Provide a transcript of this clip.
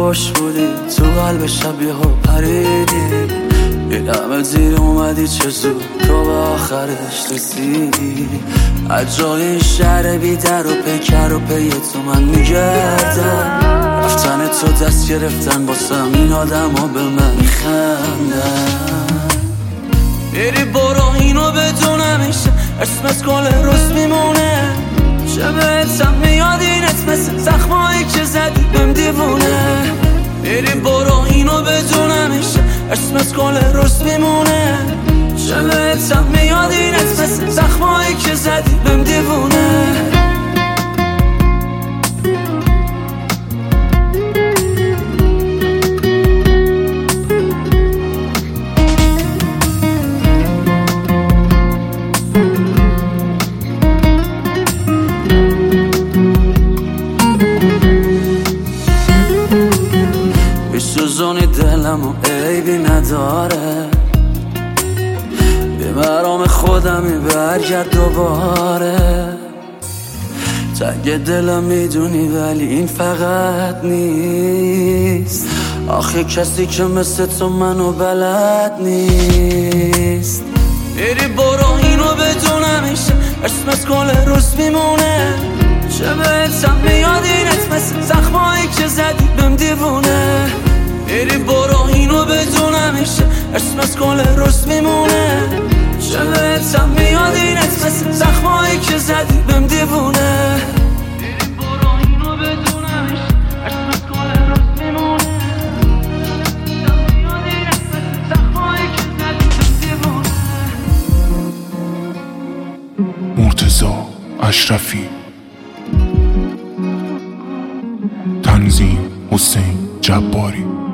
خوش بودی تو قلب شب یهو پریدی، این همه زیر اومدی چه زود تو به آخرش رسیدی. از جای این شهر بی در و پیکر و پی تو من میگردم، رفتن تو دست گرفتن باسم این آدم ها به من میخندن. میری برو اینو بدون همیشه اسمت کل روز میمونه، چه بهتم میاد این اسمت زخمایی که زدی بهم دیوونه. میری برو اینو بدون همیشه اسمت کل روز میمونه، چه بهتم میاد این اسمت زخمایی که زدی بهم دیوونه. سوزونی دلم و عیبی نداره، به مرام خودمی برگرد دوباره. تنگ دلم میدونی ولی این فقط نیست، آخه کسی که مثل تو منو بلد نیست. میری برو اینو بدون همیشه اسمت کل روز میمونه، چه بهتم میاد این اسمت زخمایی که زدی بهم دیوونه. میری برو اینو بدون همیشه اسمت کل روز میمونه، چه بهتم میاد این اسمت زخمایی که زدی بهم دیوونه. میری برو اینو بدون همیشه اسمت کل روز میمونه، میاد این اسمت زخمایی که زدی بهم دیوونه. مرتضی اشرفی، تنظیم حسین جباری.